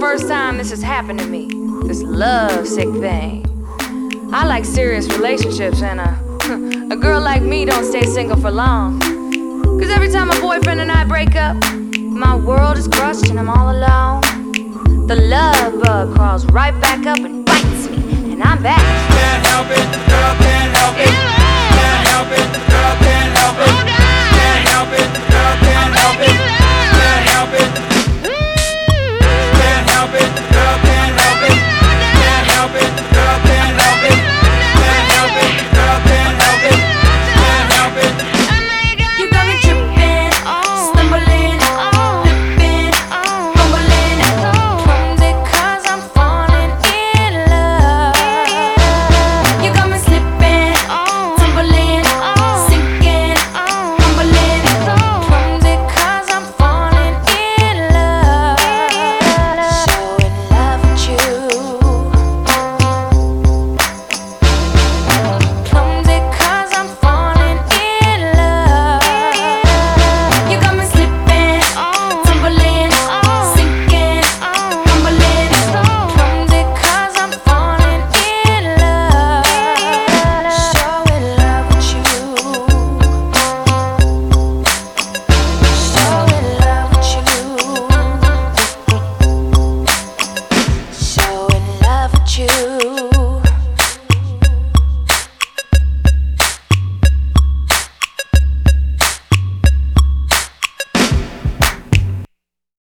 first time this has happened to me. This love sick thing. I like serious relationships, and a girl like me don't stay single for long. Cause every time my boyfriend and I break up, my world is crushed and I'm all alone. The love bug crawls right back up and bites me, and I'm back. Can't help it, girl, can't help it. Can't help it, girl, can't help it. Can't help it, girl, can't help it.